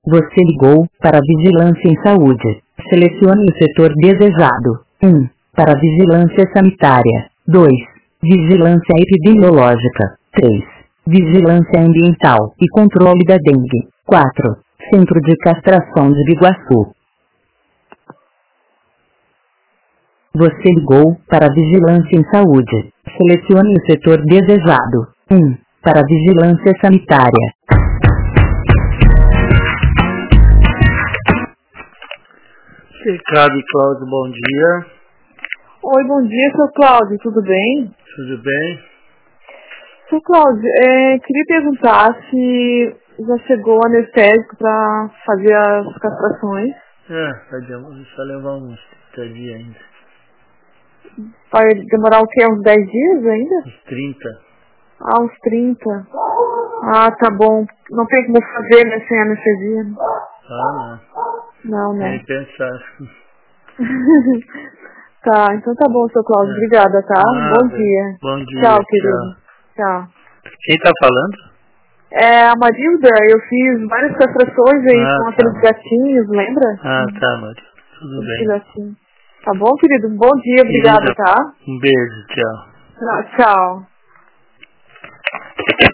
Você ligou para a Vigilância em Saúde. Selecione o setor desejado. 1. Para Vigilância Sanitária. 2. Vigilância Epidemiológica. 3. Vigilância Ambiental e Controle da Dengue. 4. Centro de Castração de Biguaçu. Você ligou para a Vigilância em Saúde. Selecione o setor desejado. 1. Para Vigilância Sanitária. Ricardo e Cláudio, bom dia. Oi, bom dia, seu Cláudio, tudo bem? Tudo bem? Seu Cláudio, queria perguntar se já chegou o anestésico para fazer as castrações. Vai levar uns 30 dias ainda. Vai demorar o quê? Uns 10 dias ainda? Uns 30. Ah, uns 30. Ah, tá bom. Não tem como fazer, né, sem anestesia? Ah, Não, não. né? Nem pensar. Tá, então tá bom, seu Cláudio. Obrigada, tá? Bom dia. Bom dia. Tchau, querido. Tchau. Quem tá falando? É a Marilda, eu fiz várias castrações aí com aqueles gatinhos, lembra? Ah, tá, Marilda. Tudo bem. Gatinho. Tá bom, querido? Um bom dia, obrigada, tá? Um beijo, tchau. Tchau.